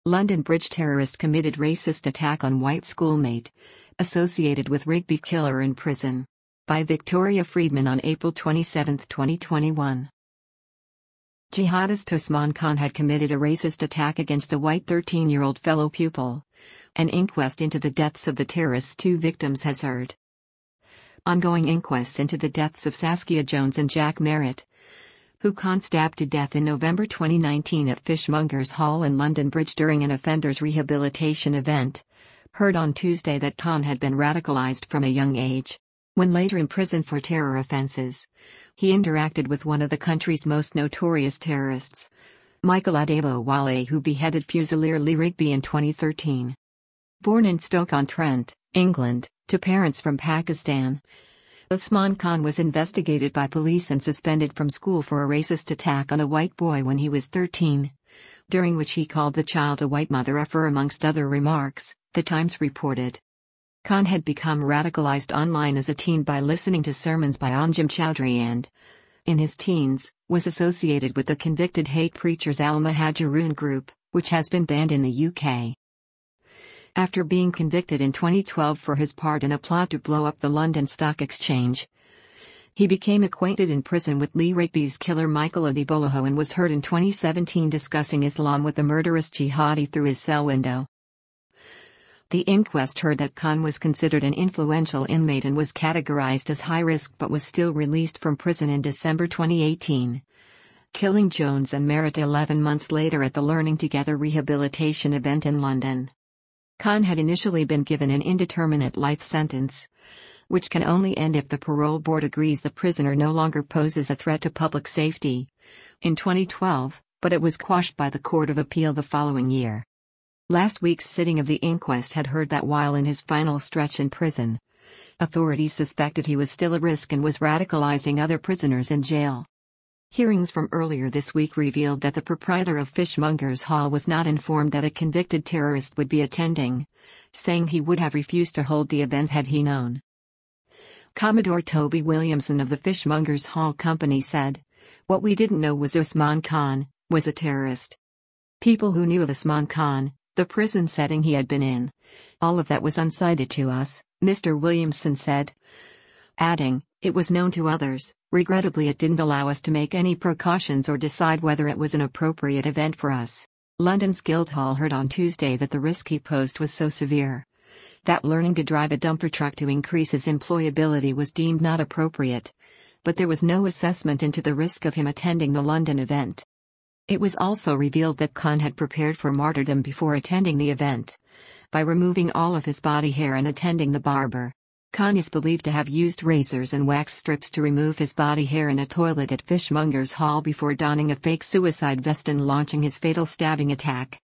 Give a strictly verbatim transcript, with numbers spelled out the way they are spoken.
London Bridge terrorist committed racist attack on white schoolmate, associated with Rigby killer in prison. By Victoria Friedman on April twenty-seventh, twenty twenty-one. Jihadist Usman Khan had committed a racist attack against a white thirteen-year-old fellow pupil. An inquest into the deaths of the terrorist's two victims has heard. Ongoing inquests into the deaths of Saskia Jones and Jack Merritt, who Khan stabbed to death in November twenty nineteen at Fishmongers Hall in London Bridge during an offenders rehabilitation event, heard on Tuesday that Khan had been radicalised from a young age. When later imprisoned for terror offences, he interacted with one of the country's most notorious terrorists, Michael Adebowale, who beheaded Fusilier Lee Rigby in twenty thirteen. Born in Stoke-on-Trent, England, to parents from Pakistan, Usman Khan was investigated by police and suspended from school for a racist attack on a white boy when he was thirteen, during which he called the child a white mother effer amongst other remarks, The Times reported. Khan had become radicalized online as a teen by listening to sermons by Anjem Choudary and, in his teens, was associated with the convicted hate preachers Al Muhajirun group, which has been banned in the U K. After being convicted in twenty twelve for his part in a plot to blow up the London Stock Exchange, he became acquainted in prison with Lee Rigby's killer Michael Adebowale and was heard in twenty seventeen discussing Islam with the murderous jihadi through his cell window. The inquest heard that Khan was considered an influential inmate and was categorized as high risk but was still released from prison in December twenty eighteen, killing Jones and Merritt eleven months later at the Learning Together rehabilitation event in London. Khan had initially been given an indeterminate life sentence, which can only end if the parole board agrees the prisoner no longer poses a threat to public safety, in twenty twelve, but it was quashed by the Court of Appeal the following year. Last week's sitting of the inquest had heard that while in his final stretch in prison, authorities suspected he was still a risk and was radicalizing other prisoners in jail. Hearings from earlier this week revealed that the proprietor of Fishmongers Hall was not informed that a convicted terrorist would be attending, saying he would have refused to hold the event had he known. Commodore Toby Williamson of the Fishmongers Hall Company said, "What we didn't know was Usman Khan was a terrorist. People who knew of Usman Khan, the prison setting he had been in, all of that was unsighted to us," Mister Williamson said, adding, "It was known to others. Regrettably, it didn't allow us to make any precautions or decide whether it was an appropriate event for us." London's Guildhall heard on Tuesday that the risk he posed was so severe that learning to drive a dumper truck to increase his employability was deemed not appropriate, but there was no assessment into the risk of him attending the London event. It was also revealed that Khan had prepared for martyrdom before attending the event, by removing all of his body hair and attending the barber. Khan is believed to have used razors and wax strips to remove his body hair in a toilet at Fishmongers Hall before donning a fake suicide vest and launching his fatal stabbing attack.